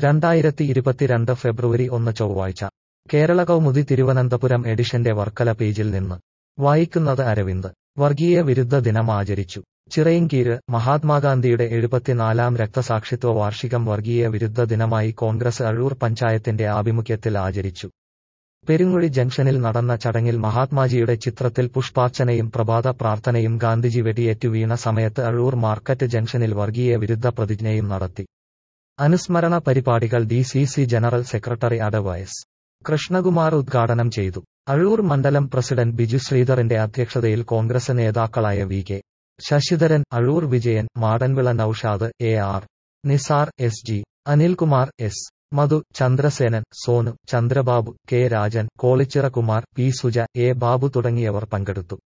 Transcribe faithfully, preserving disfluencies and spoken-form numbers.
രണ്ടായിരത്തി ഇരുപത്തിരണ്ട് ഫെബ്രുവരി ഒന്ന് ചൊവ്വാഴ്ച കേരള കൗമുദി തിരുവനന്തപുരം എഡിഷന്റെ വർക്കല പേജിൽ നിന്ന് വായിക്കുന്നത് അരവിന്ദ്. വർഗീയ വിരുദ്ധ ദിനം ആചരിച്ചു. ചിറയിൻകീഴ് മഹാത്മാഗാന്ധിയുടെ എഴുപത്തിനാലാം രക്തസാക്ഷിത്വ വാർഷികം വർഗീയ വിരുദ്ധ ദിനമായി കോൺഗ്രസ് അഴൂർ പഞ്ചായത്തിന്റെ ആഭിമുഖ്യത്തിൽ ആചരിച്ചു. പെരുങ്ങുഴി ജംഗ്ഷനിൽ നടന്ന ചടങ്ങിൽ മഹാത്മാജിയുടെ ചിത്രത്തിൽ പുഷ്പാർച്ചനയും പ്രഭാത പ്രാർത്ഥനയും ഗാന്ധിജി വെടിയേറ്റു വീണ സമയത്ത് അഴൂർ മാർക്കറ്റ് ജംഗ്ഷനിൽ വർഗീയ വിരുദ്ധ പ്രതിജ്ഞയും നടത്തി. അനുസ്മരണ പരിപാടികൾ D C C general secretary adv S Krishnakumar ഉദ്ഘാടനം ചെയ്തു. അഴൂർ മണ്ഡലം പ്രസിഡന്റ് ബിജു ശ്രീധറിന്റെ അധ്യക്ഷതയിൽ കോൺഗ്രസ് നേതാക്കളായ V K Sasidharan, Azhoor Vijayan, Madanvila Noushad, A R Nisar, S G Anilkumar, S Madhu, Chandrasenan, Sonu, Chandrababu, K Rajan, Kolichira Kumar, P Suja, A Babu തുടങ്ങിയവർ പങ്കെടുത്തു.